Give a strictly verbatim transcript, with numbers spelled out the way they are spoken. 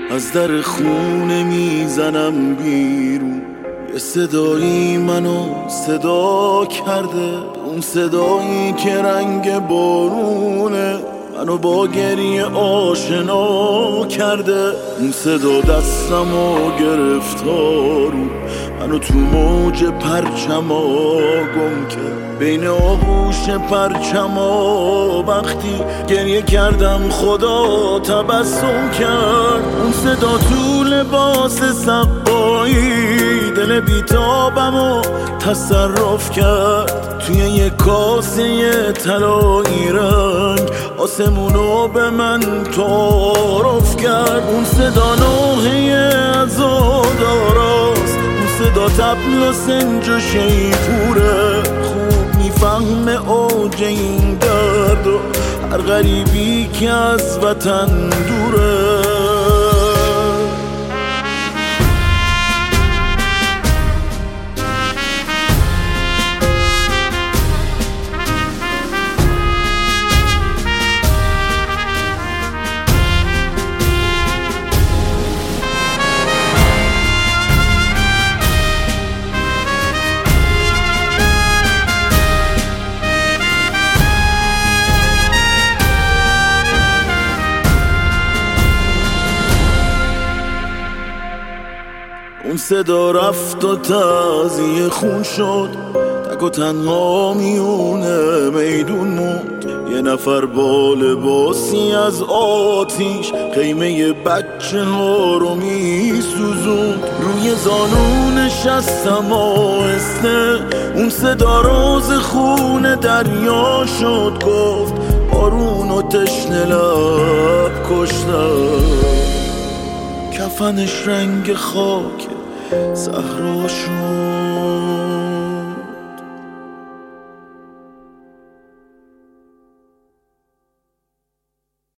از در خونه میزنم بیرون. یه صدایی منو صدا کرده، اون صدایی که رنگ بارونه منو با گریه آشنا کرده. اون صدا دستمو گرفتارو منو تو موج پرچما گم کرد، بین آغوش پرچما وقتی گریه کردم خدا تبسم کرد. اون صدا تو لباس سقایی دل بیتابمو تصرف کرد، توی یه کاسه طلایی رنگ آسمونو به من تعارف کرد. اون صدا نوحه عزاداراست، اون صدا طبل و سنج و شیپوره، خوب میفهمه اوج این درد و هر غریبی که از وطن دوره. اون صدا رفت و تازیه خون شد، تک و تنها میونه میدون موند. یه نفر با لباسی از آتیش خیمه بچه ها رو میسوزوند، روی زانو نشستم آهسته. اون صدا راز خون دریا شد، گفت بارون و تشنه لب کشتم، کفنش رنگ خاک صحرا شد.